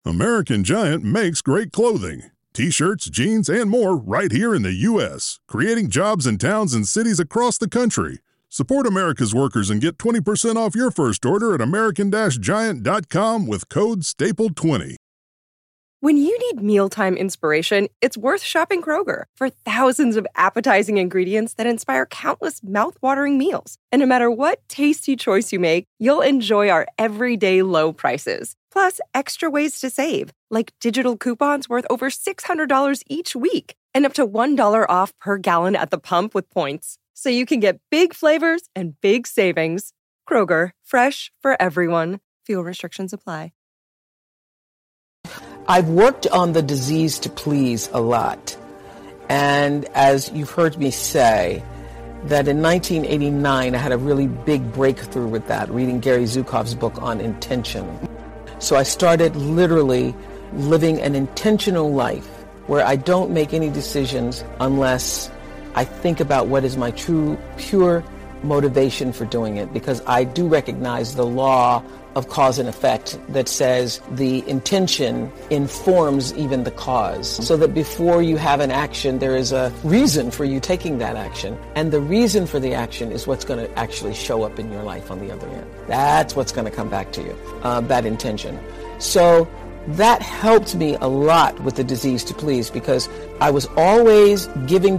American Giant makes great clothing. T-shirts, jeans, and more right here in the U.S., creating jobs in towns and cities across the country. Support America's workers and get 20% off your first order at american-giant.com with code STAPLE20. When you need mealtime inspiration, it's worth shopping Kroger for thousands of appetizing ingredients that inspire countless mouth-watering meals. And no matter what tasty choice you make, you'll enjoy our everyday low prices. Plus, extra ways to save, like digital coupons worth over $600 each week and up to $1 off per gallon at the pump with points. So you can get big flavors and big savings. Kroger, fresh for everyone. Fuel restrictions apply. I've worked on the disease to please a lot. And as you've heard me say, that in 1989, I had a really big breakthrough with that, reading Gary Zukav's book on intention. So I started literally living an intentional life where I don't make any decisions unless I think about what is my true, pure motivation for doing it, because I do recognize the law of cause and effect that says the intention informs even the cause, so that before you have an action, there is a reason for you taking that action. And the reason for the action is what's going to actually show up in your life on the other end. That's what's going to come back to you, that intention. So that helped me a lot with the disease to please, because I was always giving.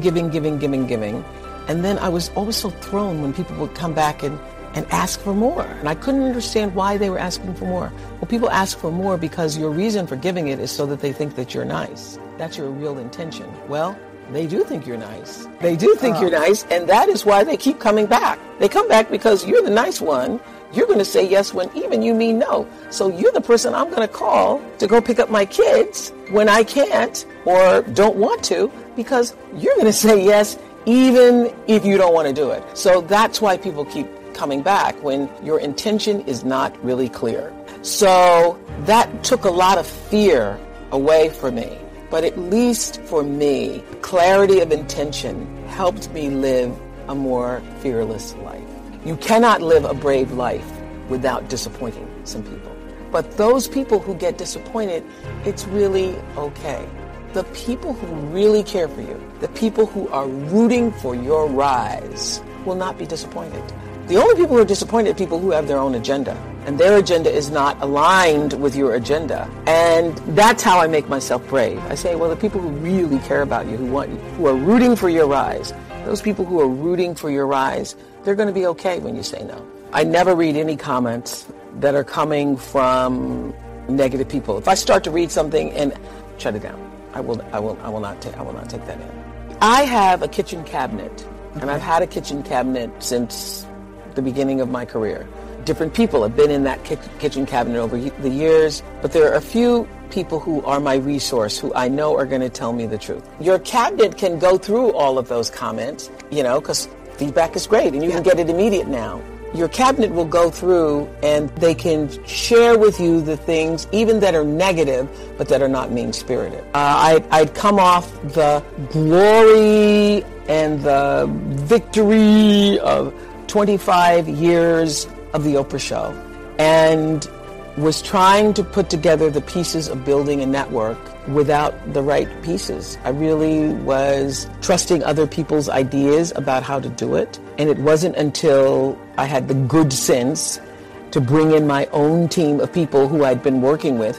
And then I was always so thrown when people would come back and ask for more. And I couldn't understand why they were asking for more. Well, people ask for more because your reason for giving it is so that they think that you're nice. That's your real intention. Well, they do think you're nice. They do think you're nice, and that is why they keep coming back. They come back because you're the nice one. You're going to say yes when even you mean no. So you're the person I'm going to call to go pick up my kids when I can't or don't want to, because you're going to say yes even if you don't want to do it. So that's why people keep coming back, when your intention is not really clear. So that took a lot of fear away from me. But at least for me, clarity of intention helped me live a more fearless life. You cannot live a brave life without disappointing some people. But those people who get disappointed, it's really okay. The people who really care for you, the people who are rooting for your rise, will not be disappointed. The only people who are disappointed are people who have their own agenda, and their agenda is not aligned with your agenda. And that's how I make myself brave. I say, well, the people who really care about you, who are rooting for your rise, those people who are rooting for your rise, they're going to be okay when you say no. I never read any comments that are coming from negative people. If I start to read something and shut it down, I will not take that in. I have a kitchen cabinet, and I've had a kitchen cabinet since the beginning of my career. Different people have been in that kitchen cabinet over the years, but there are a few people who are my resource, who I know are going to tell me the truth. Your cabinet can go through all of those comments, because feedback is great, and you can get it immediate now. Your cabinet will go through, and they can share with you the things, even that are negative, but that are not mean-spirited. I'd come off the glory and the victory of 25 years of the Oprah Show, and was trying to put together the pieces of building a network without the right pieces. I really was trusting other people's ideas about how to do it, and it wasn't until I had the good sense to bring in my own team of people whom I'd been working with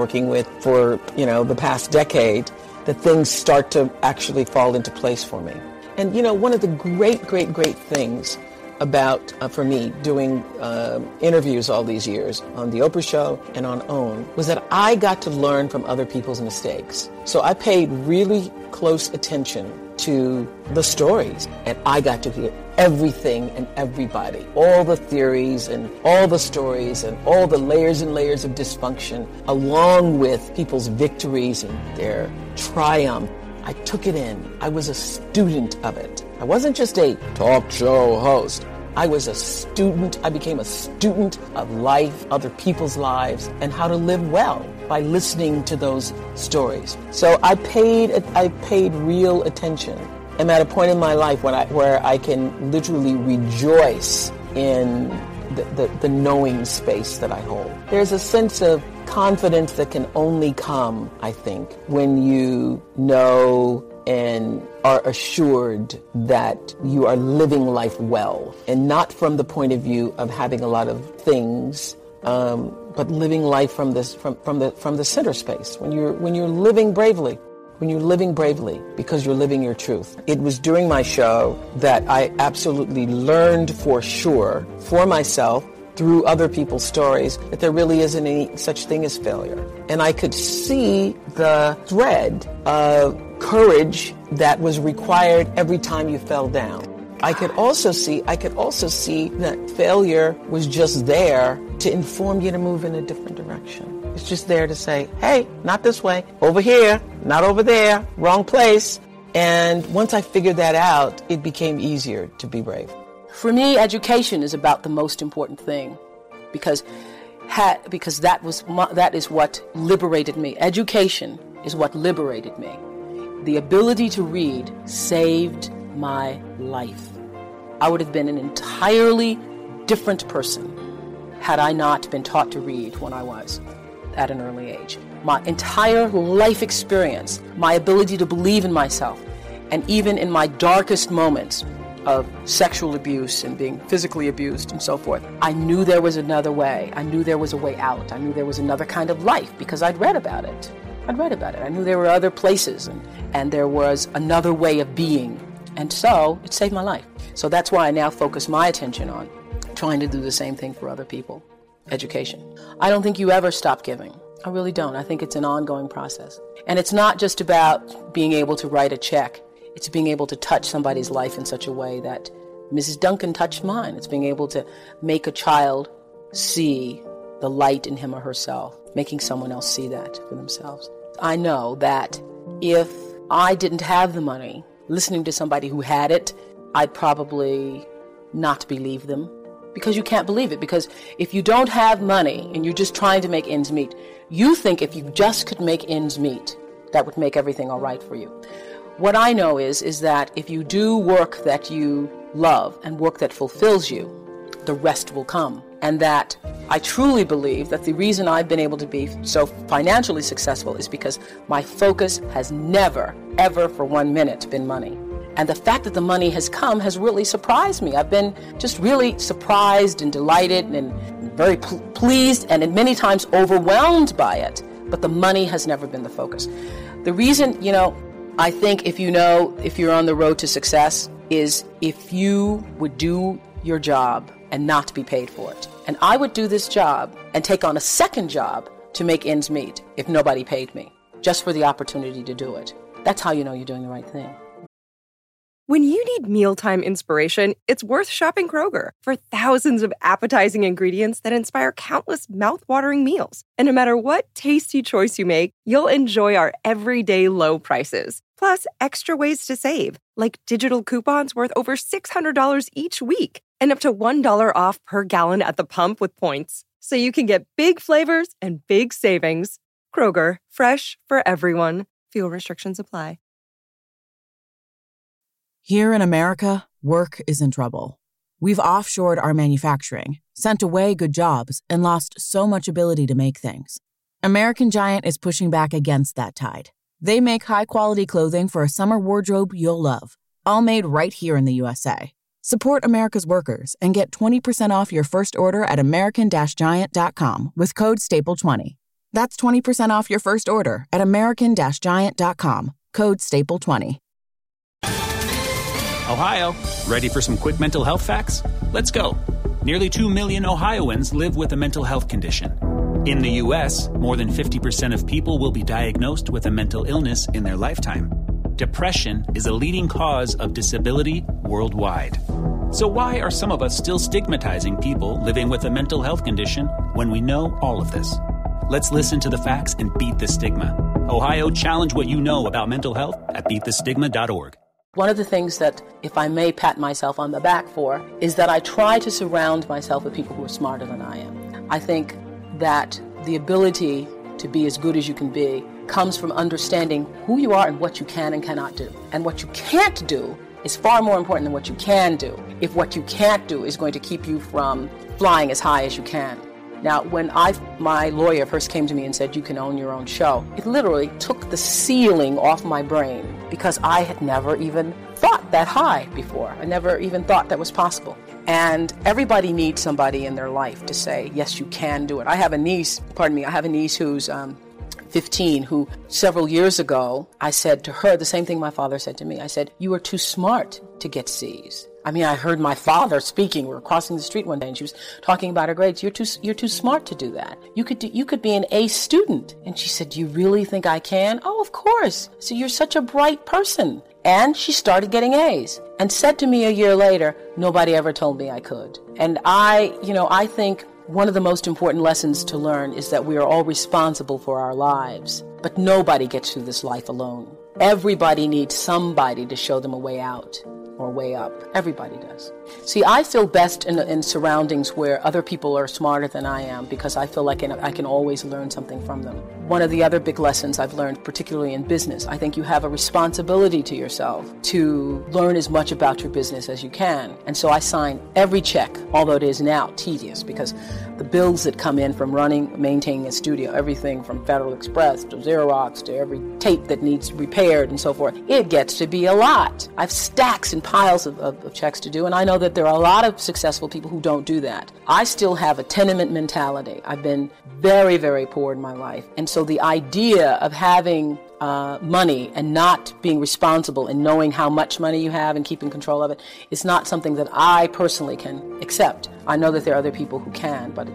for, the past decade, that things start to actually fall into place for me. And, one of the great things about, for me, doing interviews all these years on The Oprah Show and on OWN, was that I got to learn from other people's mistakes. So I paid really close attention to the stories, and I got to hear everything and everybody, all the theories and all the stories and all the layers and layers of dysfunction, along with people's victories and their triumph. I took it in. I was a student of it. I wasn't just a talk show host. I was a student. I became a student of life, other people's lives, and how to live well by listening to those stories. So I paid real attention. I'm at a point in my life where I can literally rejoice in the knowing space that I hold. There's a sense of confidence that can only come, I think, when you know and are assured that you are living life well, and not from the point of view of having a lot of things, but living life from the center space. When you're living bravely. When you're living bravely because you're living your truth. It was during my show that I absolutely learned for sure, for myself, through other people's stories, that there really isn't any such thing as failure. And I could see the thread of courage that was required every time you fell down. I could also see that failure was just there to inform you to move in a different direction. It's just there to say, hey, not this way, over here, not over there, wrong place. And once I figured that out, it became easier to be brave. For me, education is about the most important thing because that is what liberated me. Education is what liberated me. The ability to read saved my life. I would have been an entirely different person had I not been taught to read when I was at an early age. My entire life experience, my ability to believe in myself, and even in my darkest moments of sexual abuse and being physically abused and so forth, I knew there was another way. I knew there was a way out. I knew there was another kind of life because I'd read about it. I knew there were other places and there was another way of being. And so it saved my life. So that's why I now focus my attention on trying to do the same thing for other people. Education. I don't think you ever stop giving. I really don't. I think it's an ongoing process. And it's not just about being able to write a check. It's being able to touch somebody's life in such a way that Mrs. Duncan touched mine. It's being able to make a child see the light in him or herself, making someone else see that for themselves. I know that if I didn't have the money, listening to somebody who had it, I'd probably not believe them. Because you can't believe it. Because if you don't have money and you're just trying to make ends meet, you think if you just could make ends meet, that would make everything all right for you. What I know is that if you do work that you love and work that fulfills you, the rest will come. And that I truly believe that the reason I've been able to be so financially successful is because my focus has never, ever for 1 minute been money. And the fact that the money has come has really surprised me. I've been just really surprised and delighted and very pleased and many times overwhelmed by it. But the money has never been the focus. The reason, I think if you're on the road to success is if you would do your job and not be paid for it. And I would do this job and take on a second job to make ends meet if nobody paid me, just for the opportunity to do it. That's how you know you're doing the right thing. When you need mealtime inspiration, it's worth shopping Kroger for thousands of appetizing ingredients that inspire countless mouth-watering meals. And no matter what tasty choice you make, you'll enjoy our everyday low prices. Plus, extra ways to save, like digital coupons worth over $600 each week and up to $1 off per gallon at the pump with points. So you can get big flavors and big savings. Kroger, fresh for everyone. Fuel restrictions apply. Here in America, work is in trouble. We've offshored our manufacturing, sent away good jobs, and lost so much ability to make things. American Giant is pushing back against that tide. They make high-quality clothing for a summer wardrobe you'll love, all made right here in the USA. Support America's workers and get 20% off your first order at American-Giant.com with code STAPLE20. That's 20% off your first order at American-Giant.com, code STAPLE20. Ohio, ready for some quick mental health facts? Let's go. Nearly 2 million Ohioans live with a mental health condition. In the U.S., more than 50% of people will be diagnosed with a mental illness in their lifetime. Depression is a leading cause of disability worldwide. So why are some of us still stigmatizing people living with a mental health condition when we know all of this? Let's listen to the facts and beat the stigma. Ohio, challenge what you know about mental health at beatthestigma.org. One of the things that, if I may pat myself on the back for, is that I try to surround myself with people who are smarter than I am. I think that the ability to be as good as you can be comes from understanding who you are and what you can and cannot do. And what you can't do is far more important than what you can do, if what you can't do is going to keep you from flying as high as you can. Now, when my lawyer first came to me and said, you can own your own show, it literally took the ceiling off my brain because I had never even thought that high before. I never even thought that was possible. And everybody needs somebody in their life to say, yes, you can do it. I have a niece who's 15, who several years ago, I said to her the same thing my father said to me. I said, you are too smart to get C's. I mean, I heard my father speaking. We were crossing the street one day and she was talking about her grades. You're too smart to do that. You could be an A student. And she said, do you really think I can? Oh, of course. So you're such a bright person. And she started getting A's and said to me a year later, nobody ever told me I could. And I think one of the most important lessons to learn is that we are all responsible for our lives, but nobody gets through this life alone. Everybody needs somebody to show them a way out or way up. Everybody does. See, I feel best in surroundings where other people are smarter than I am because I feel like I can always learn something from them. One of the other big lessons I've learned, particularly in business, I think you have a responsibility to yourself to learn as much about your business as you can. And so I sign every check, although it is now tedious because the bills that come in from maintaining a studio, everything from Federal Express to Xerox to every tape that needs repaired and so forth, it gets to be a lot. I have stacks and piles of checks to do, and I know that there are a lot of successful people who don't do that. I still have a tenement mentality. I've been very, very poor in my life. And so the idea of having money and not being responsible and knowing how much money you have and keeping control of it is not something that I personally can accept. I know that there are other people who can, but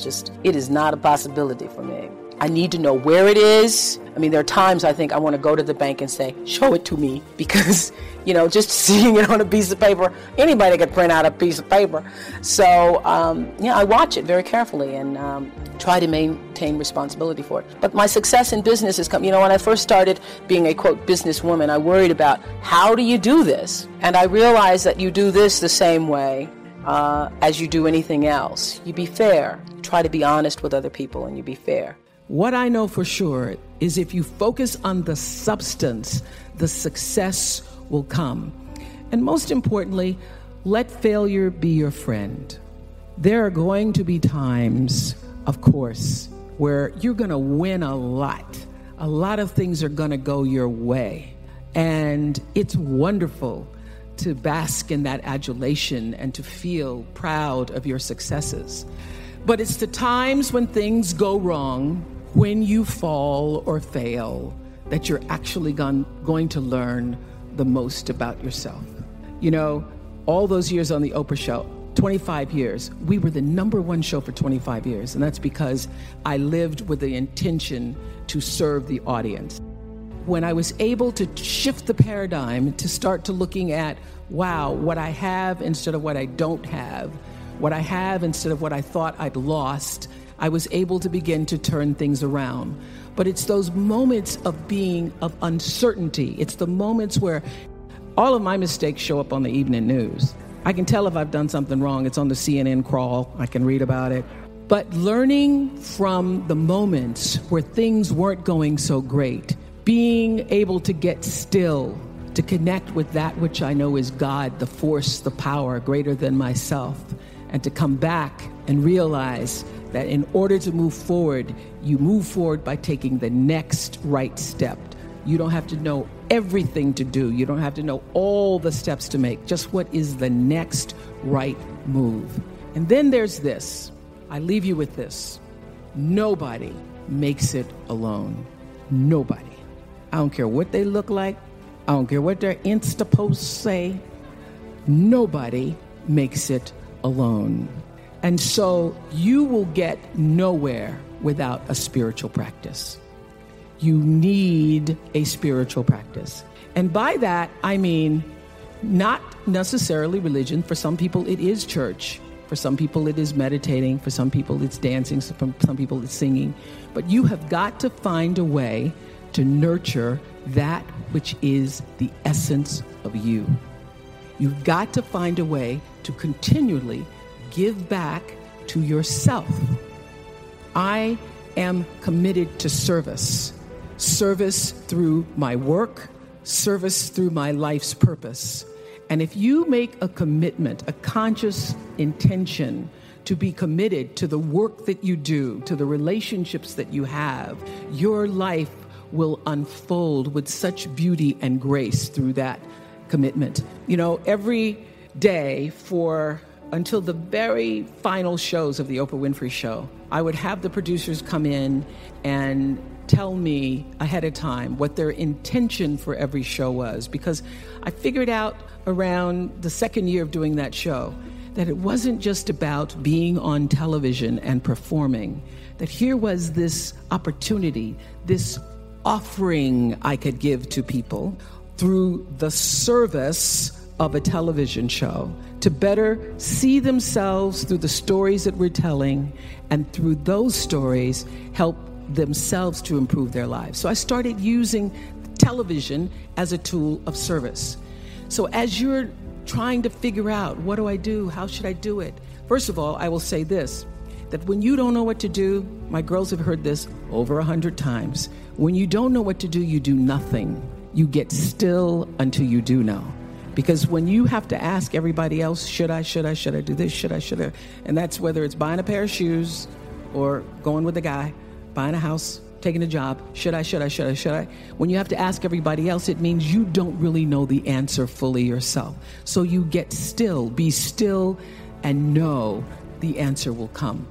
it is not a possibility for me. I need to know where it is. I mean, there are times I think I want to go to the bank and say, show it to me, because, just seeing it on a piece of paper, anybody could print out a piece of paper. So, I watch it very carefully and try to maintain responsibility for it. But my success in business has come, when I first started being a, quote, businesswoman, I worried about how do you do this? And I realized that you do this the same way as you do anything else. You be fair. You try to be honest with other people and you be fair. What I know for sure is if you focus on the substance, the success will come. And most importantly, let failure be your friend. There are going to be times, of course, where you're going to win a lot. A lot of things are going to go your way. And it's wonderful to bask in that adulation and to feel proud of your successes. But it's the times when things go wrong, when you fall or fail, that you're actually going to learn the most about yourself. All those years on the Oprah show, 25 years, we were the #1 show for 25 years. And that's because I lived with the intention to serve the audience. When I was able to shift the paradigm to start to looking at, wow, what I have instead of what I don't have, what I have instead of what I thought I'd lost, I was able to begin to turn things around. But it's those moments of uncertainty. It's the moments where all of my mistakes show up on the evening news. I can tell if I've done something wrong. It's on the CNN crawl. I can read about it. But learning from the moments where things weren't going so great, being able to get still, to connect with that which I know is God, the force, the power greater than myself, and to come back and realize that in order to move forward, you move forward by taking the next right step. You don't have to know everything to do. You don't have to know all the steps to make. Just what is the next right move. And then there's this. I leave you with this. Nobody makes it alone. Nobody. I don't care what they look like. I don't care what their Insta posts say. Nobody makes it alone. And so you will get nowhere without a spiritual practice. You need a spiritual practice. And by that, I mean not necessarily religion. For some people, it is church. For some people, it is meditating. For some people, it's dancing. For some people, it's singing. But you have got to find a way to nurture that which is the essence of you. You've got to find a way to continually give back to yourself. I am committed to service. Service through my work, service through my life's purpose. And if you make a commitment, a conscious intention to be committed to the work that you do, to the relationships that you have, your life will unfold with such beauty and grace through that commitment. You know, every day until the very final shows of the Oprah Winfrey Show, I would have the producers come in and tell me ahead of time what their intention for every show was, because I figured out around the second year of doing that show that it wasn't just about being on television and performing, that here was this opportunity, this offering I could give to people through the service of a television show to better see themselves through the stories that we're telling, and through those stories help themselves to improve their lives. So I started using television as a tool of service. So as you're trying to figure out, what do I do? How should I do it? First of all, I will say this, that when you don't know what to do, my girls have heard this over 100 times. When you don't know what to do, you do nothing. You get still until you do know. Because when you have to ask everybody else, should I do this, should I, and that's whether it's buying a pair of shoes or going with a guy, buying a house, taking a job, should I? When you have to ask everybody else, it means you don't really know the answer fully yourself. So you get still, be still, and know the answer will come.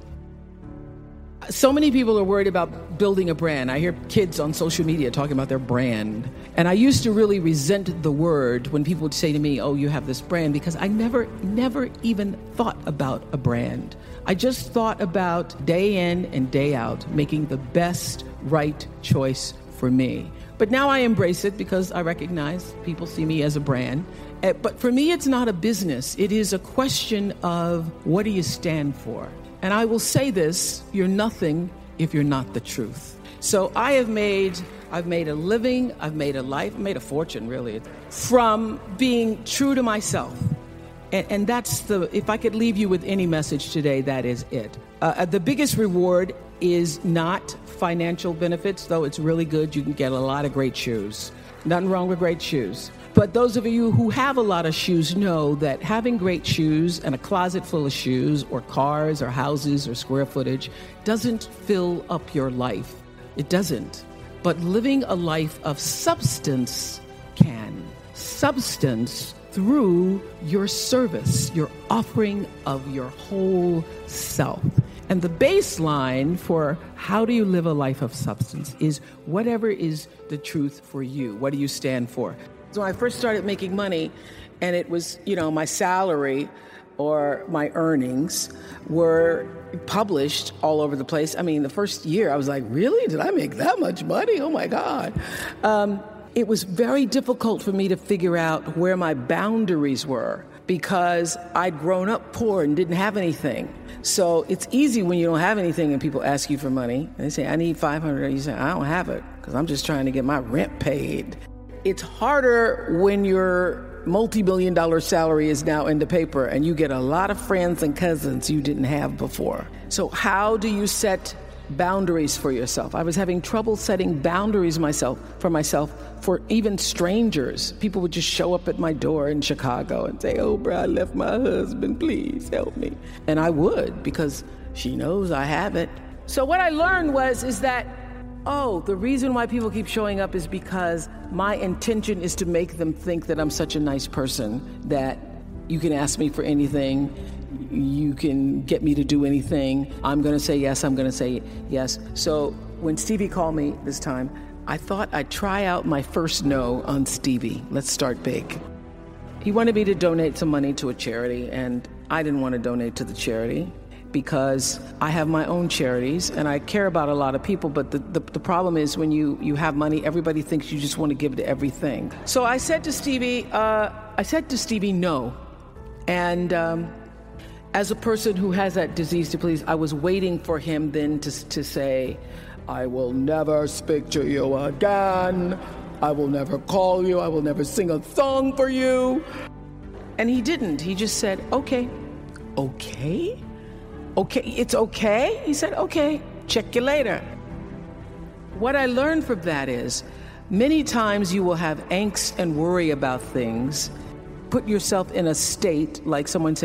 So many people are worried about building a brand. I hear kids on social media talking about their brand. And I used to really resent the word when people would say to me, oh, you have this brand, because I never even thought about a brand. I just thought about day in and day out, making the best right choice for me. But now I embrace it because I recognize people see me as a brand. But for me, it's not a business. It is a question of, what do you stand for? And I will say this, you're nothing if you're not the truth. So I've made a living, I've made a life, I've made a fortune, really, from being true to myself. And that's if I could leave you with any message today, that is it. The biggest reward is not financial benefits, though it's really good. You can get a lot of great shoes. Nothing wrong with great shoes. But those of you who have a lot of shoes know that having great shoes and a closet full of shoes or cars or houses or square footage doesn't fill up your life. It doesn't. But living a life of substance can. Substance through your service, your offering of your whole self. And the baseline for how do you live a life of substance is whatever is the truth for you. What do you stand for? So when I first started making money, and it was, my salary or my earnings were published all over the place. I mean, the first year I was like, really? Did I make that much money? Oh my God. It was very difficult for me to figure out where my boundaries were, because I'd grown up poor and didn't have anything. So it's easy when you don't have anything and people ask you for money. And they say, I need $500. You say, I don't have it because I'm just trying to get my rent paid. It's harder when your multi-million-dollar salary is now in the paper and you get a lot of friends and cousins you didn't have before. So how do you set boundaries for yourself? I was having trouble setting boundaries for myself for even strangers. People would just show up at my door in Chicago and say, oh, bro, I left my husband, please help me. And I would, because she knows I have it. So what I learned is that, the reason why people keep showing up is because my intention is to make them think that I'm such a nice person, that you can ask me for anything, you can get me to do anything. I'm going to say yes, I'm going to say yes. So when Stevie called me this time, I thought I'd try out my first no on Stevie. Let's start big. He wanted me to donate some money to a charity, and I didn't want to donate to the charity because I have my own charities and I care about a lot of people. But the problem is when you have money, everybody thinks you just want to give to everything. So I said to Stevie, no. And as a person who has that disease to please, I was waiting for him then to say, I will never speak to you again. I will never call you. I will never sing a song for you. And he didn't. He just said, okay. Okay? Okay, it's okay? He said, okay, check you later. What I learned from that is many times you will have angst and worry about things. Put yourself in a state, like someone said,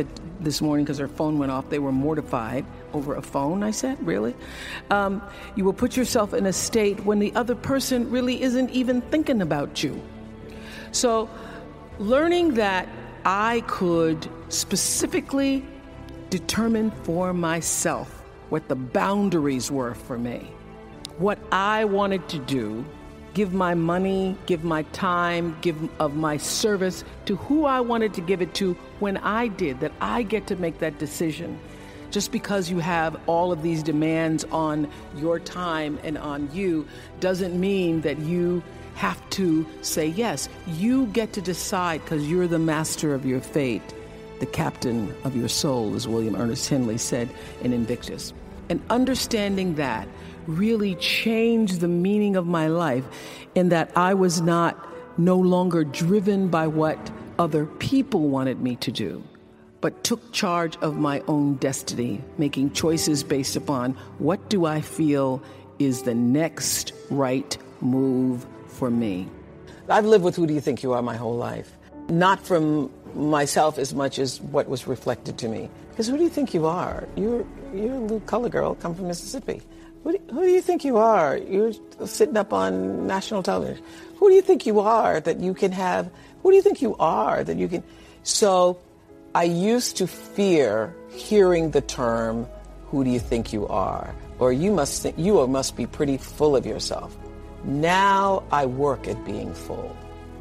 this morning because her phone went off. They were mortified over a phone. I said, really? You will put yourself in a state when the other person really isn't even thinking about you. So learning that I could specifically determine for myself what the boundaries were for me, what I wanted to do, give my money, give my time, give of my service to who I wanted to give it to when I did, that I get to make that decision. Just because you have all of these demands on your time and on you doesn't mean that you have to say yes. You get to decide because you're the master of your fate, the captain of your soul, as William Ernest Henley said in Invictus. And understanding that really changed the meaning of my life in that I was no longer driven by what other people wanted me to do, but took charge of my own destiny, making choices based upon what do I feel is the next right move for me. I've lived with who do you think you are my whole life. Not from myself as much as what was reflected to me. Because who do you think you are? You're a little color girl, come from Mississippi. Who do you think you are? You're sitting up on national television. Who do you think you are that you can have? Who do you think you are that you can? So I used to fear hearing the term, who do you think you are? Or you must be pretty full of yourself. Now I work at being full.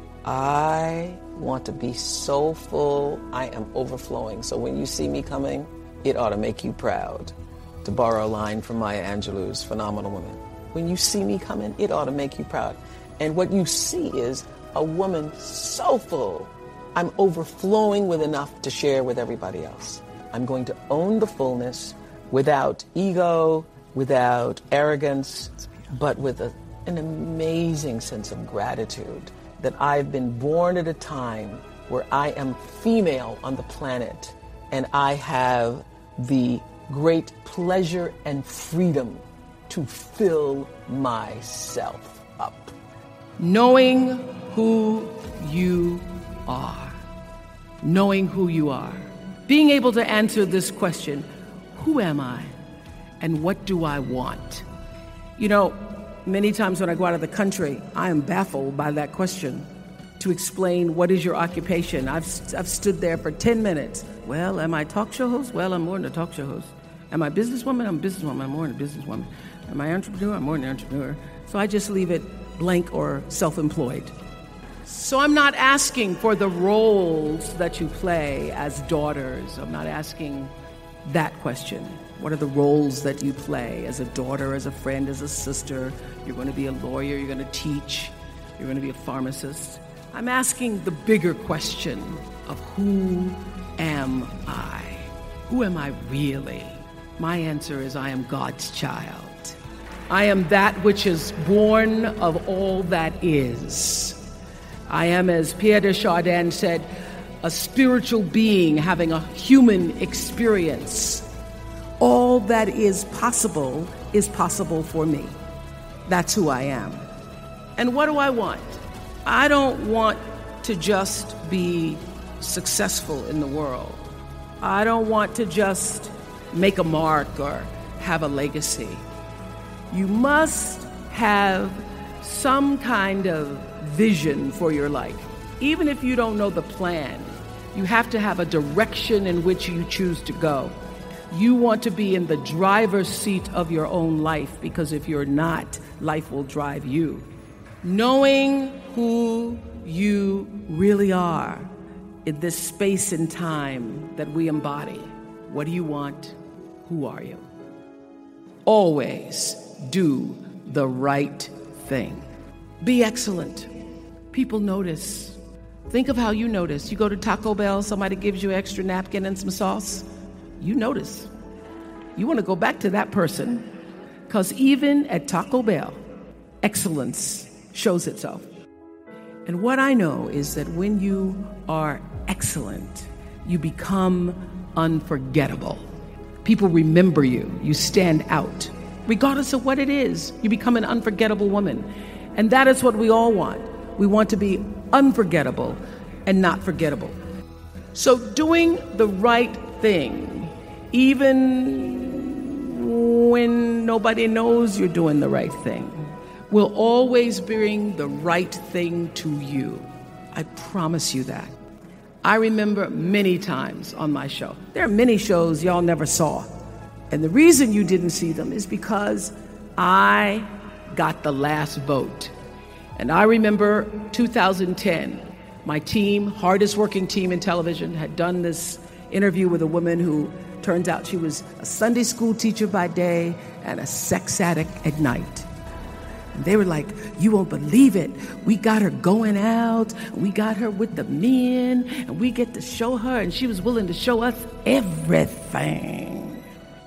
I want to be so full, I am overflowing. So when you see me coming, it ought to make you proud. To borrow a line from Maya Angelou's Phenomenal Woman. When you see me coming, it ought to make you proud. And what you see is a woman so full, I'm overflowing with enough to share with everybody else. I'm going to own the fullness without ego, without arrogance, but with an amazing sense of gratitude that I've been born at a time where I am female on the planet and I have the great pleasure and freedom to fill myself up. Knowing who you are. Knowing who you are. Being able to answer this question, who am I and what do I want? You know, many times when I go out of the country, I am baffled by that question. To explain what is your occupation. I've stood there for 10 minutes. Well, am I a talk show host? Well, I'm more than a talk show host. Am I a businesswoman? I'm a businesswoman. I'm more than a businesswoman. Am I an entrepreneur? I'm more than an entrepreneur. So I just leave it blank or self-employed. So I'm not asking for the roles that you play as daughters. I'm not asking that question. What are the roles that you play as a daughter, as a friend, as a sister? You're going to be a lawyer. You're going to teach. You're going to be a pharmacist. I'm asking the bigger question of who am I? Who am I really? My answer is I am God's child. I am that which is born of all that is. I am, as Pierre de Chardin said, a spiritual being having a human experience. All that is possible for me. That's who I am. And what do I want? I don't want to just be successful in the world. I don't want to just make a mark or have a legacy. You must have some kind of vision for your life. Even if you don't know the plan, you have to have a direction in which you choose to go. You want to be in the driver's seat of your own life, because if you're not, life will drive you. Knowing who you really are in this space and time that we embody. What do you want? Who are you? Always do the right thing. Be excellent. People notice. Think of how you notice. You go to Taco Bell, somebody gives you an extra napkin and some sauce. You notice. You want to go back to that person, because even at Taco Bell, excellence shows itself. And what I know is that when you are excellent, you become unforgettable. People remember you. You stand out. Regardless of what it is, you become an unforgettable woman. And that is what we all want. We want to be unforgettable and not forgettable. So doing the right thing, even when nobody knows you're doing the right thing, will always bring the right thing to you. I promise you that. I remember many times on my show. There are many shows y'all never saw. And the reason you didn't see them is because I got the last vote. And I remember 2010, my team, hardest working team in television, had done this interview with a woman who turns out she was a Sunday school teacher by day and a sex addict at night. And they were like, you won't believe it. We got her going out, we got her with the men, and we get to show her, and she was willing to show us everything.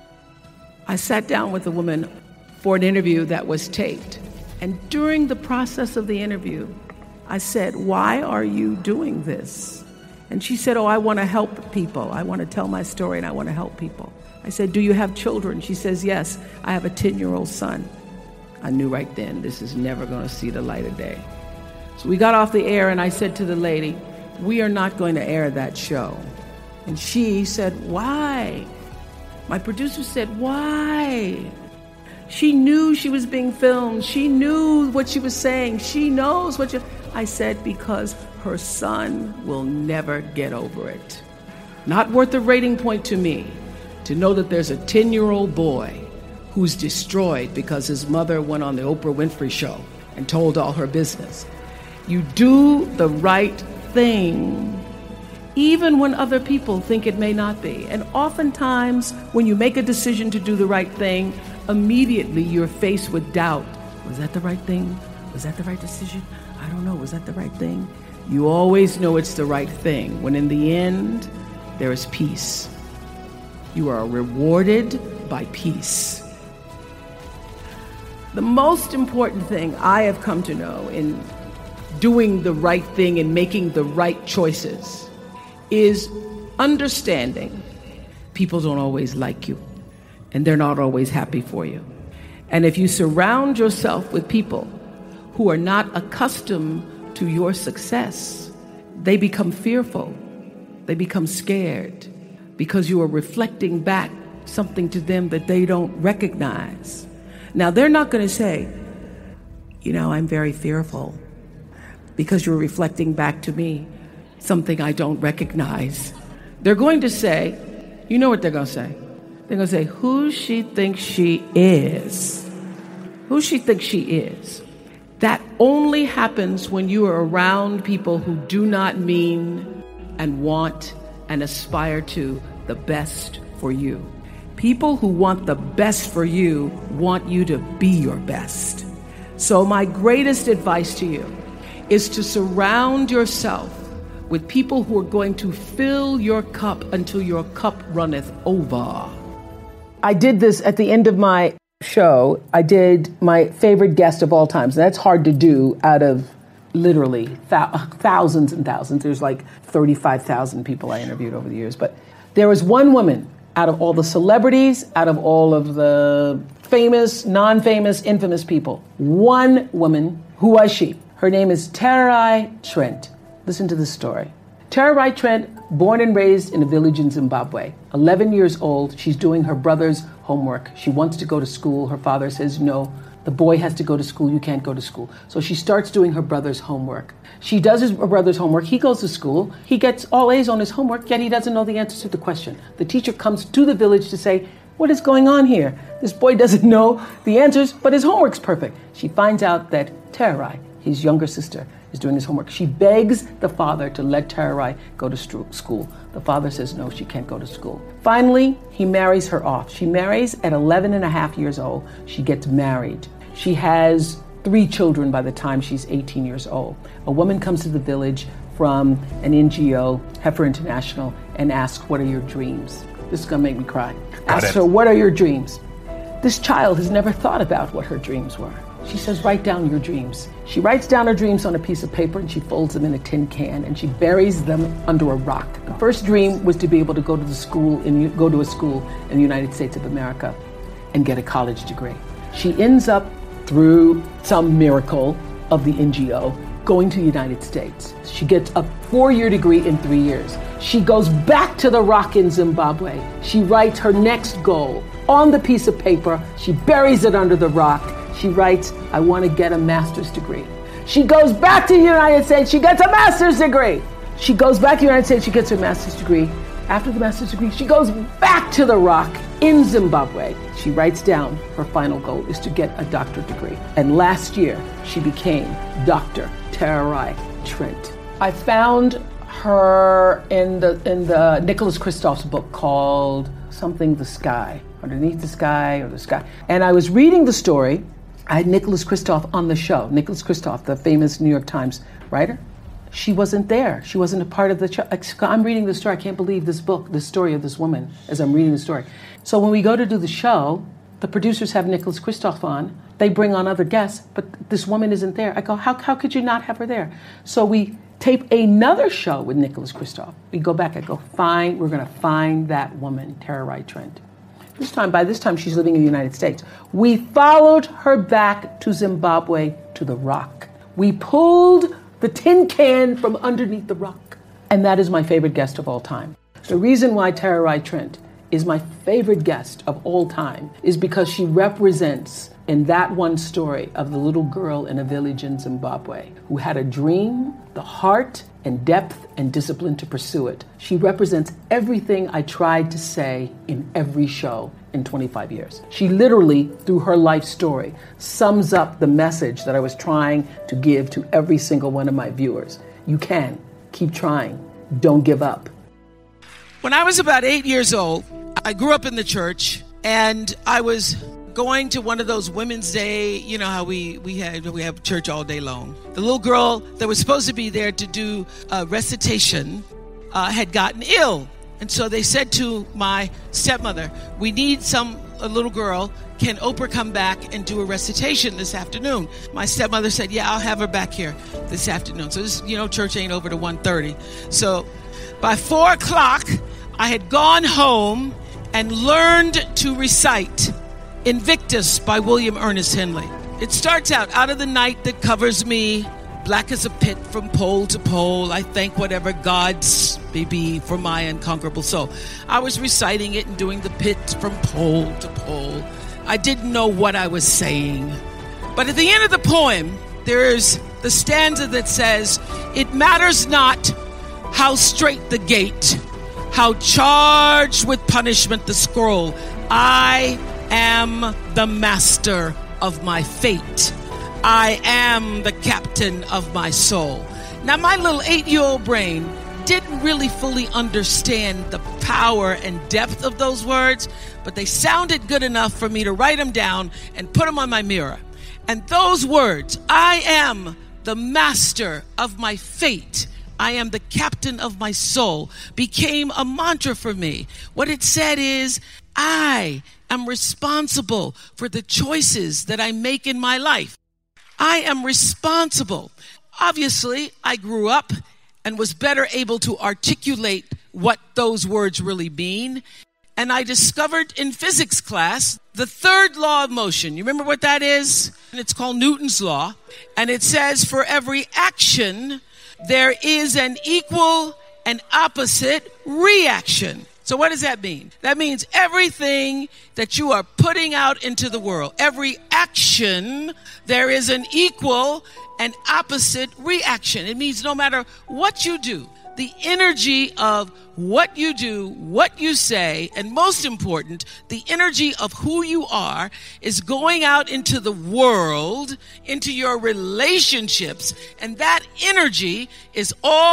I sat down with a woman for an interview that was taped. And during the process of the interview, I said, why are you doing this? And she said, I want to help people. I want to tell my story and I want to help people. I said, do you have children? She says, yes, I have a 10-year-old son. I knew right then this is never going to see the light of day. So we got off the air and I said to the lady, we are not going to air that show. And she said, why? My producer said, why? She knew she was being filmed. She knew what she was saying. She knows what I said, because her son will never get over it. Not worth a rating point to me to know that there's a 10-year-old boy who's destroyed because his mother went on the Oprah Winfrey Show and told all her business. You do the right thing even when other people think it may not be. And oftentimes, when you make a decision to do the right thing, immediately you're faced with doubt. Was that the right thing? Was that the right decision? I don't know. Was that the right thing? You always know it's the right thing, when in the end, there is peace. You are rewarded by peace. The most important thing I have come to know in doing the right thing and making the right choices is understanding people don't always like you, and they're not always happy for you. And if you surround yourself with people who are not accustomed to your success, they become fearful, they become scared, because you are reflecting back something to them that they don't recognize. Now, they're not going to say, I'm very fearful because you're reflecting back to me something I don't recognize. They're going to say, you know what they're going to say? They're going to say, who she thinks she is. Who she thinks she is. That only happens when you are around people who do not mean and want and aspire to the best for you. People who want the best for you want you to be your best. So my greatest advice to you is to surround yourself with people who are going to fill your cup until your cup runneth over. I did this at the end of my show. I did my favorite guest of all times. That's hard to do out of literally thousands and thousands. There's like 35,000 people I interviewed over the years. But there was one woman out of all the celebrities, out of all of the famous, non-famous, infamous people. One woman. Who was she? Her name is Tererai Trent. Listen to this story. Tererai Trent, born and raised in a village in Zimbabwe. 11 years old, she's doing her brother's homework. She wants to go to school. Her father says, no, the boy has to go to school. You can't go to school. So she starts doing her brother's homework. She does her brother's homework. He goes to school. He gets all A's on his homework, yet he doesn't know the answer to the question. The teacher comes to the village to say, what is going on here? This boy doesn't know the answers, but his homework's perfect. She finds out that Tererai, his younger sister, is doing his homework. She begs the father to let Tererai go to school. The father says, no, she can't go to school. Finally, he marries her off. She marries at 11 and a half years old. She gets married. She has 3 children by the time she's 18 years old. A woman comes to the village from an NGO, Heifer International, and asks, what are your dreams? This is gonna make me cry. Asks her, what are your dreams? This child has never thought about what her dreams were. She says, write down your dreams. She writes down her dreams on a piece of paper and she folds them in a tin can and she buries them under a rock. The first dream was to be able to go to a school in the United States of America and get a college degree. She ends up, through some miracle of the NGO, going to the United States. She gets a 4-year degree in 3 years. She goes back to the rock in Zimbabwe. She writes her next goal on the piece of paper. She buries it under the rock. She writes, I want to get a master's degree. She goes back to the United States. She gets a master's degree. She goes back to the United States. She gets her master's degree. After the master's degree, she goes back to the rock in Zimbabwe. She writes down her final goal is to get a doctorate degree. And last year, she became Dr. Tererai Trent. I found her in the Nicholas Kristof's book called Something the Sky, Underneath the Sky or the Sky. And I was reading the story. I had Nicholas Kristof on the show. Nicholas Kristof, the famous New York Times writer. She wasn't there. She wasn't a part of the show. I'm reading the story. I can't believe this book, the story of this woman, as I'm reading the story. So when we go to do the show, the producers have Nicholas Kristof on. They bring on other guests, but this woman isn't there. I go, how could you not have her there? So we tape another show with Nicholas Kristof. We go back. I go, fine. We're going to find that woman, Tererai Trent. By this time, she's living in the United States. We followed her back to Zimbabwe to the rock. We pulled the tin can from underneath the rock. And that is my favorite guest of all time. The reason why Tererai Trent is my favorite guest of all time is because she represents in that one story of the little girl in a village in Zimbabwe who had a dream, the heart and depth and discipline to pursue it. She represents everything I tried to say in every show in 25 years. She literally, through her life story, sums up the message that I was trying to give to every single one of my viewers. You can. Keep trying. Don't give up. When I was about 8 years old, I grew up in the church, and I was going to one of those Women's Day, you know how we have church all day long. The little girl that was supposed to be there to do a recitation had gotten ill. And so they said to my stepmother, we need a little girl. Can Oprah come back and do a recitation this afternoon? My stepmother said, yeah, I'll have her back here this afternoon. So this, church ain't over to 1:30. So by 4 o'clock, I had gone home and learned to recite Invictus by William Ernest Henley. It starts out of the night that covers me, black as a pit from pole to pole, I thank whatever gods may be for my unconquerable soul. I was reciting it and doing the pit from pole to pole. I didn't know what I was saying. But at the end of the poem, there's the stanza that says, it matters not how straight the gate, how charged with punishment the scroll. I am the master of my fate. I am the captain of my soul. Now, my little 8-year-old brain didn't really fully understand the power and depth of those words, but they sounded good enough for me to write them down and put them on my mirror. And those words, I am the master of my fate, I am the captain of my soul, became a mantra for me. What it said is, I am responsible for the choices that I make in my life. I am responsible. Obviously, I grew up and was better able to articulate what those words really mean. And I discovered in physics class the third law of motion. You remember what that is? And it's called Newton's law. And it says for every action, there is an equal and opposite reaction. So what does that mean? That means everything that you are putting out into the world, every action, there is an equal and opposite reaction. It means no matter what you do, the energy of what you do, what you say, and most important, the energy of who you are is going out into the world, into your relationships, and that energy is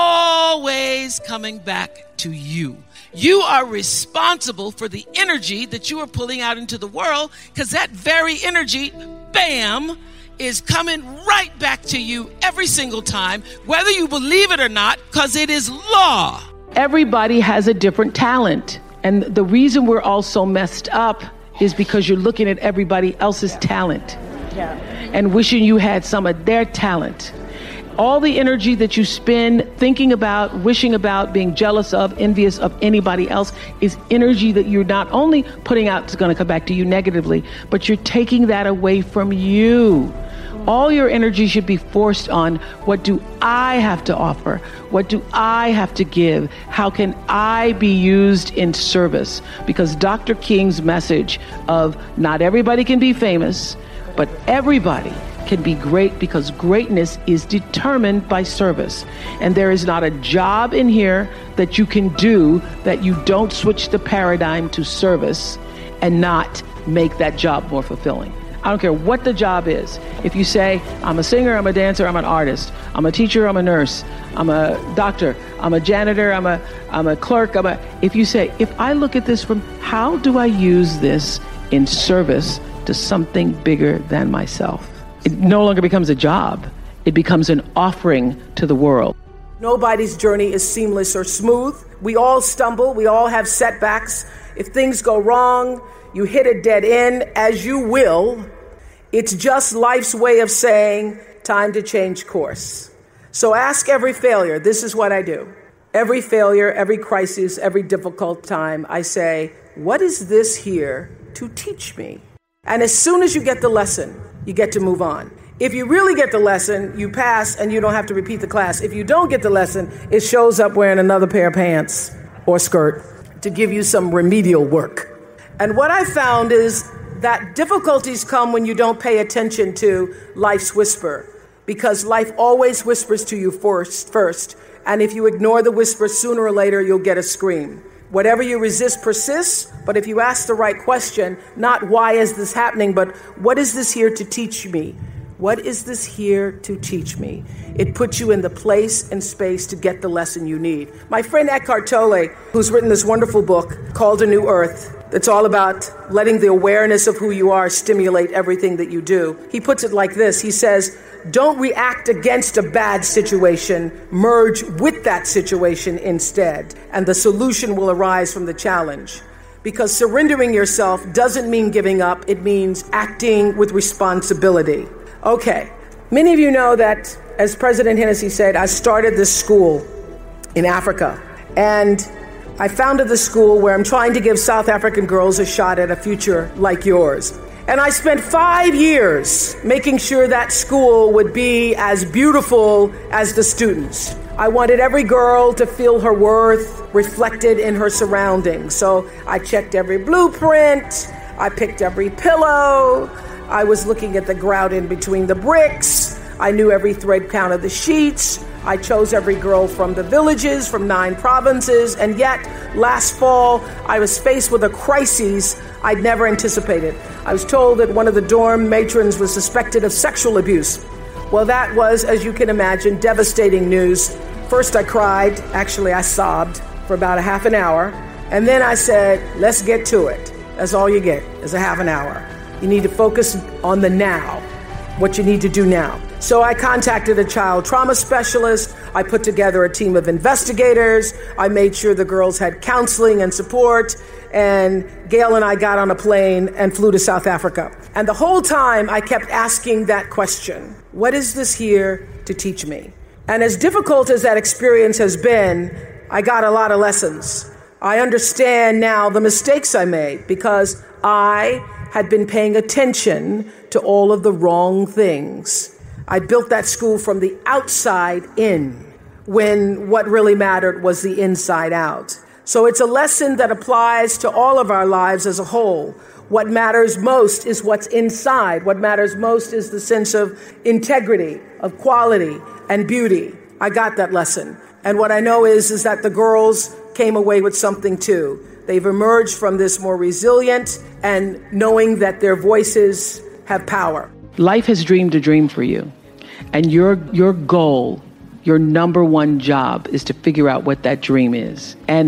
always coming back to you. You are responsible for the energy that you are pulling out into the world, because that very energy, bam, is coming right back to you every single time, whether you believe it or not, because it is law. Everybody has a different talent. And the reason we're all so messed up is because you're looking at everybody else's talent and wishing you had some of their talent. All the energy that you spend thinking about, wishing about, being jealous of, envious of anybody else is energy that you're not only putting out, it's going to come back to you negatively, but you're taking that away from you. All your energy should be forced on, what do I have to offer? What do I have to give? How can I be used in service? Because Dr. King's message of not everybody can be famous, but everybody can be great, because greatness is determined by service. And there is not a job in here that you can do that you don't switch the paradigm to service and not make that job more fulfilling. I don't care what the job is. If you say, I'm a singer, I'm a dancer, I'm an artist, I'm a teacher, I'm a nurse, I'm a doctor, I'm a janitor, I'm a clerk, if you say, if I look at this from how do I use this in service to something bigger than myself? It no longer becomes a job. It becomes an offering to the world. Nobody's journey is seamless or smooth. We all stumble. We all have setbacks. If things go wrong, you hit a dead end, as you will. It's just life's way of saying, time to change course. So ask every failure. This is what I do. Every failure, every crisis, every difficult time, I say, what is this here to teach me? And as soon as you get the lesson, you get to move on. If you really get the lesson, you pass and you don't have to repeat the class. If you don't get the lesson, it shows up wearing another pair of pants or skirt to give you some remedial work. And what I found is that difficulties come when you don't pay attention to life's whisper, because life always whispers to you first. And if you ignore the whisper, sooner or later, you'll get a scream. Whatever you resist persists, but if you ask the right question, not why is this happening, but what is this here to teach me? What is this here to teach me? It puts you in the place and space to get the lesson you need. My friend Eckhart Tolle, who's written this wonderful book called A New Earth, it's all about letting the awareness of who you are stimulate everything that you do. He puts it like this. He says, don't react against a bad situation, merge with that situation instead, and the solution will arise from the challenge. Because surrendering yourself doesn't mean giving up, it means acting with responsibility. Okay, many of you know that, as President Hennessy said, I started this school in Africa, and I founded the school where I'm trying to give South African girls a shot at a future like yours. And I spent 5 years making sure that school would be as beautiful as the students. I wanted every girl to feel her worth reflected in her surroundings. So I checked every blueprint, I picked every pillow, I was looking at the grout in between the bricks, I knew every thread count of the sheets, I chose every girl from the villages, from 9 provinces, and yet last fall I was faced with a crisis I'd never anticipated. I was told that one of the dorm matrons was suspected of sexual abuse. Well, that was, as you can imagine, devastating news. First I cried, actually I sobbed for about a half an hour, and then I said, let's get to it. That's all you get, is a half an hour. You need to focus on the now, what you need to do now. So I contacted a child trauma specialist. I put together a team of investigators. I made sure the girls had counseling and support. And Gail and I got on a plane and flew to South Africa. And the whole time I kept asking that question, what is this here to teach me? And as difficult as that experience has been, I got a lot of lessons. I understand now the mistakes I made because I had been paying attention to all of the wrong things. I built that school from the outside in, when what really mattered was the inside out. So it's a lesson that applies to all of our lives as a whole. What matters most is what's inside. What matters most is the sense of integrity, of quality, and beauty. I got that lesson. And what I know is that the girls came away with something too. They've emerged from this more resilient and knowing that their voices have power. Life has dreamed a dream for you. And your goal, your number one job is to figure out what that dream is and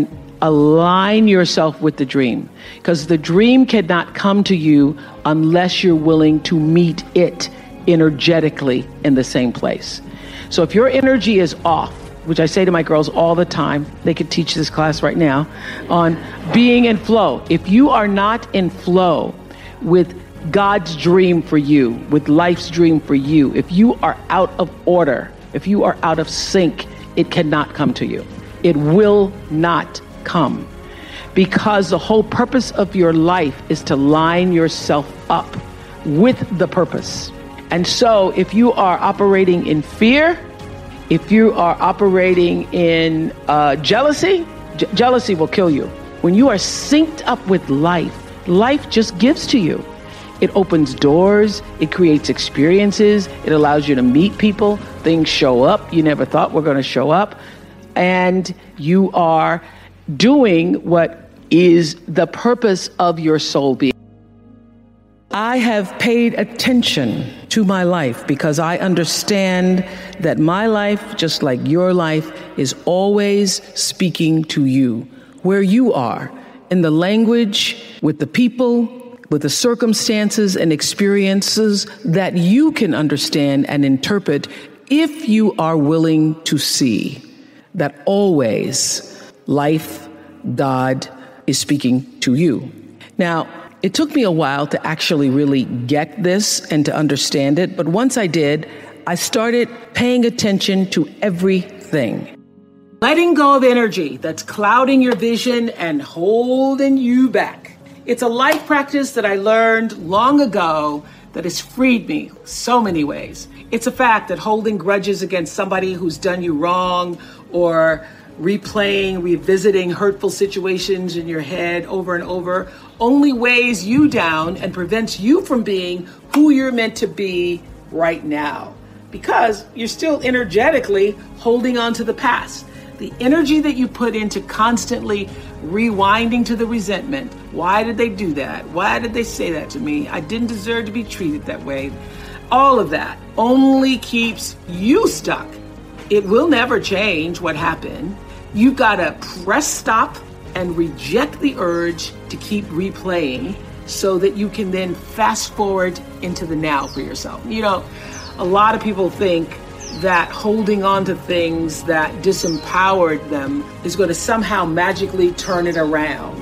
align yourself with the dream. Because the dream cannot come to you unless you're willing to meet it energetically in the same place. So if your energy is off, which I say to my girls all the time, they could teach this class right now, on being in flow. If you are not in flow with God's dream for you, with life's dream for you, if you are out of order, if you are out of sync, it cannot come to you. It will not come. Because the whole purpose of your life is to line yourself up with the purpose. And so if you are operating in fear, if you are operating in jealousy, jealousy will kill you. When you are synced up with life, life just gives to you. It opens doors, it creates experiences, it allows you to meet people, things show up you never thought were going to show up, and you are doing what is the purpose of your soul being. I have paid attention to my life because I understand that my life, just like your life, is always speaking to you, where you are, in the language, with the people, with the circumstances and experiences that you can understand and interpret if you are willing to see that always life, God, is speaking to you. Now, it took me a while to actually really get this and to understand it, but once I did, I started paying attention to everything. Letting go of energy that's clouding your vision and holding you back. It's a life practice that I learned long ago that has freed me so many ways. It's a fact that holding grudges against somebody who's done you wrong or revisiting hurtful situations in your head over and over only weighs you down and prevents you from being who you're meant to be right now because you're still energetically holding on to the past. The energy that you put into constantly rewinding to the resentment. Why did they do that? Why did they say that to me? I didn't deserve to be treated that way. All of that only keeps you stuck. It will never change what happened. You've got to press stop and reject the urge to keep replaying so that you can then fast forward into the now for yourself. You know, a lot of people think that holding on to things that disempowered them is going to somehow magically turn it around.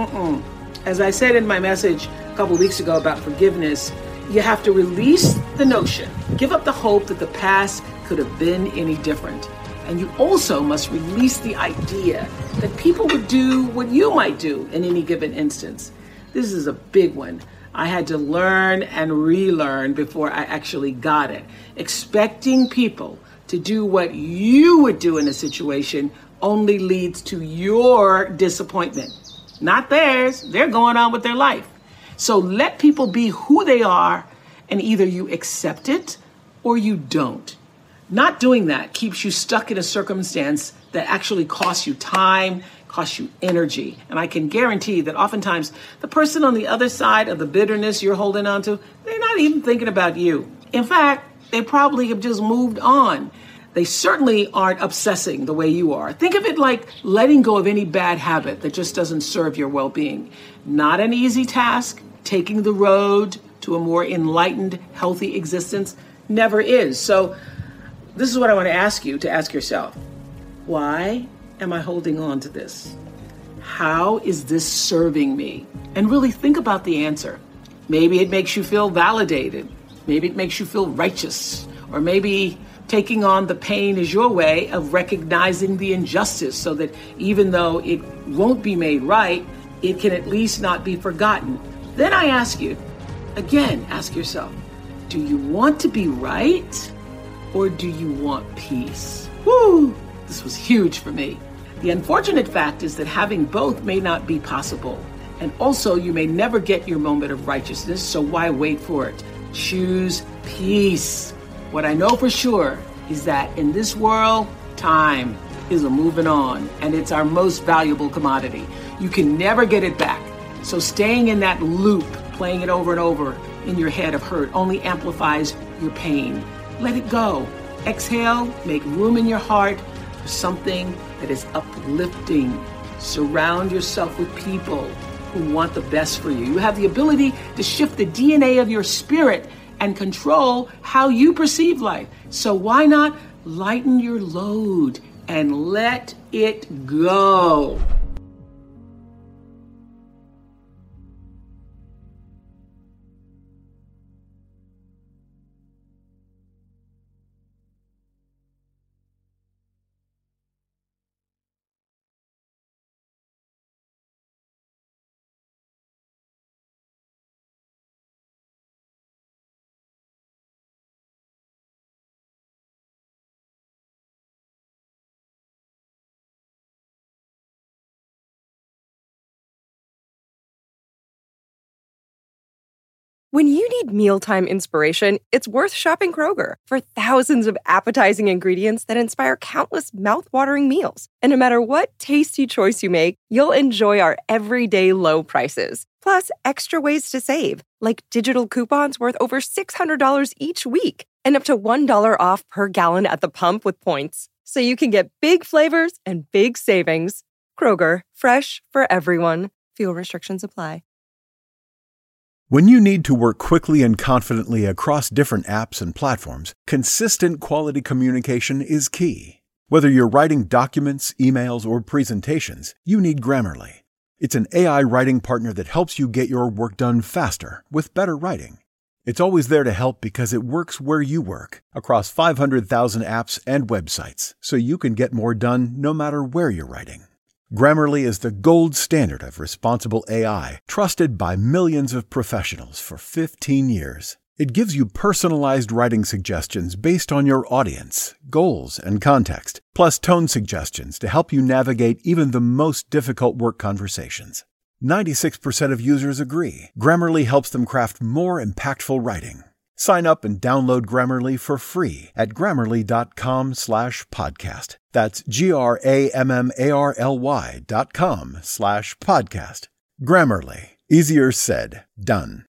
As I said in my message a couple weeks ago about forgiveness, you have to release the notion, give up the hope that the past could have been any different. And you also must release the idea that people would do what you might do in any given instance. This is a big one. I had to learn and relearn before I actually got it. Expecting people to do what you would do in a situation only leads to your disappointment, not theirs. They're going on with their life. So let people be who they are, and either you accept it or you don't. Not doing that keeps you stuck in a circumstance that actually costs you time, costs you energy. And I can guarantee that oftentimes the person on the other side of the bitterness you're holding on to, they're not even thinking about you. In fact, they probably have just moved on. They certainly aren't obsessing the way you are. Think of it like letting go of any bad habit that just doesn't serve your well-being. Not an easy task. Taking the road to a more enlightened, healthy existence never is. So this is what I want to ask you to ask yourself. Why am I holding on to this? How is this serving me? And really think about the answer. Maybe it makes you feel validated. Maybe it makes you feel righteous. Or maybe taking on the pain is your way of recognizing the injustice so that even though it won't be made right, it can at least not be forgotten. Then I ask you, again, ask yourself, do you want to be right or do you want peace? Woo! This was huge for me. The unfortunate fact is that having both may not be possible. And also, you may never get your moment of righteousness, so why wait for it? Choose peace. What I know for sure is that in this world, time is a moving on, and it's our most valuable commodity. You can never get it back. So staying in that loop, playing it over and over in your head of hurt, only amplifies your pain. Let it go. Exhale, make room in your heart for something that is uplifting. Surround yourself with people who want the best for you. You have the ability to shift the DNA of your spirit and control how you perceive life. So why not lighten your load and let it go? When you need mealtime inspiration, it's worth shopping Kroger for thousands of appetizing ingredients that inspire countless mouth-watering meals. And no matter what tasty choice you make, you'll enjoy our everyday low prices. Plus, extra ways to save, like digital coupons worth over $600 each week and up to $1 off per gallon at the pump with points. So you can get big flavors and big savings. Kroger, fresh for everyone. Fuel restrictions apply. When you need to work quickly and confidently across different apps and platforms, consistent quality communication is key. Whether you're writing documents, emails, or presentations, you need Grammarly. It's an AI writing partner that helps you get your work done faster with better writing. It's always there to help because it works where you work, across 500,000 apps and websites, so you can get more done no matter where you're writing. Grammarly is the gold standard of responsible AI, trusted by millions of professionals for 15 years. It gives you personalized writing suggestions based on your audience, goals, and context, plus tone suggestions to help you navigate even the most difficult work conversations. 96% of users agree. Grammarly helps them craft more impactful writing. Sign up and download Grammarly for free at Grammarly.com/podcast. That's GRAMMARLY.com/podcast. Grammarly. Easier said, done.